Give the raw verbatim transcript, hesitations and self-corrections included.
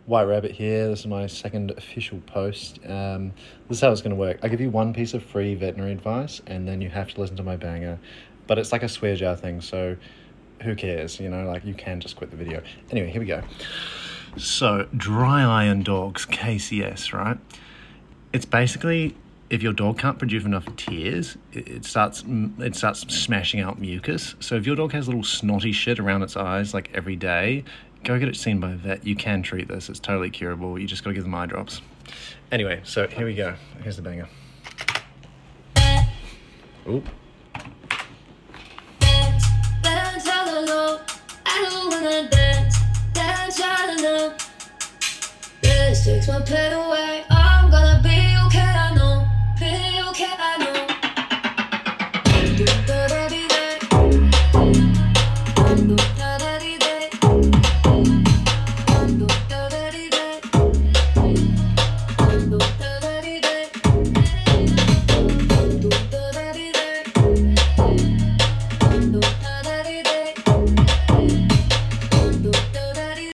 White Rabbit here. This is my second official post. Um, this is how it's going to work. I give you one piece of free veterinary advice, and then you have to listen to my banger. But it's like a swear jar thing, so who cares? You know, like you can just quit the video. Anyway, here we go. So, dry eye in dogs, K C S, right? It's basically if your dog can't produce enough tears, it, it starts it starts smashing out mucus. So if your dog has little snotty shit around its eyes like every day, go get it seen by a vet. You can treat this. It's totally curable. You just got to give them eye drops. Anyway, so here we go. Here's the banger. Ooh. Takes my pedal